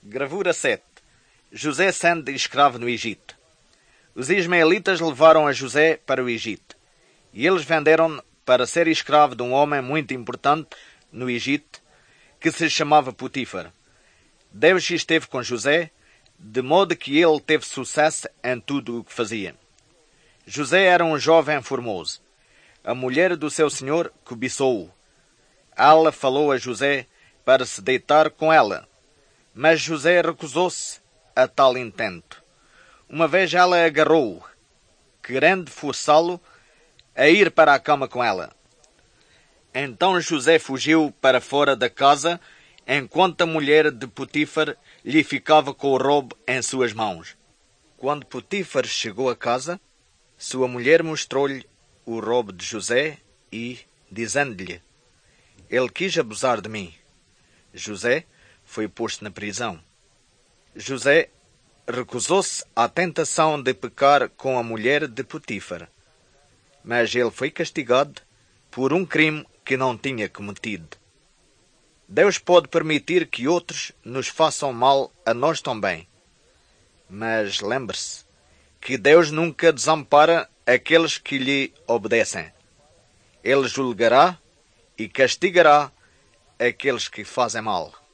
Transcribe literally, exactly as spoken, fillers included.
Gravura sete. José sendo escravo no Egito. Os ismaelitas levaram a José para o Egito, e eles venderam-no para ser escravo de um homem muito importante no Egito, que se chamava Potifar. Deus esteve com José, de modo que ele teve sucesso em tudo o que fazia. José era um jovem formoso. A mulher do seu senhor cobiçou-o. Ela falou a José para se deitar com ela, mas José recusou-se a tal intento. Uma vez ela agarrou-o, querendo forçá-lo a ir para a cama com ela. Então José fugiu para fora da casa, enquanto a mulher de Potifar lhe ficava com o roubo em suas mãos. Quando Potifar chegou a casa, sua mulher mostrou-lhe o roubo de José e, dizendo-lhe: "Ele quis abusar de mim." José foi posto na prisão. José recusou-se à tentação de pecar com a mulher de Potifar, mas ele foi castigado por um crime que não tinha cometido. Deus pode permitir que outros nos façam mal a nós também, mas lembre-se que Deus nunca desampara aqueles que lhe obedecem. Ele julgará e castigará aqueles que fazem mal.